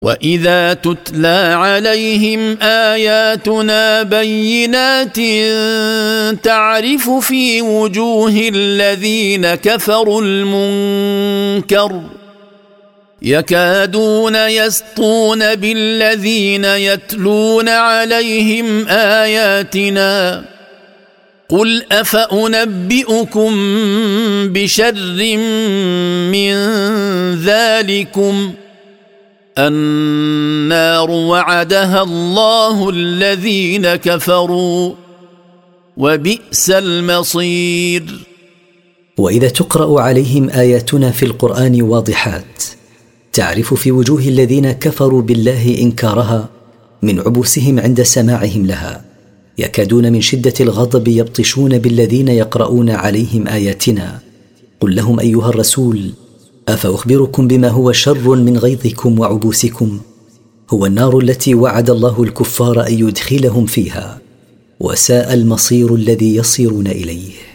وإذا تتلى عليهم آياتنا بينات تعرف في وجوه الذين كفروا المنكر يكادون يسطون بالذين يتلون عليهم آياتنا قل أفأنبئكم بشر من ذلكم النار وعدها الله الذين كفروا وبئس المصير. وإذا تقرأ عليهم آياتنا في القرآن واضحات تعرف في وجوه الذين كفروا بالله إنكارها من عبوسهم عند سماعهم لها، يكادون من شدة الغضب يبطشون بالذين يقرؤون عليهم آياتنا. قل لهم أيها الرسول أفأخبركم بما هو شر من غيظكم وعبوسكم؟ هو النار التي وعد الله الكفار أن يدخلهم فيها، وساء المصير الذي يصيرون إليه.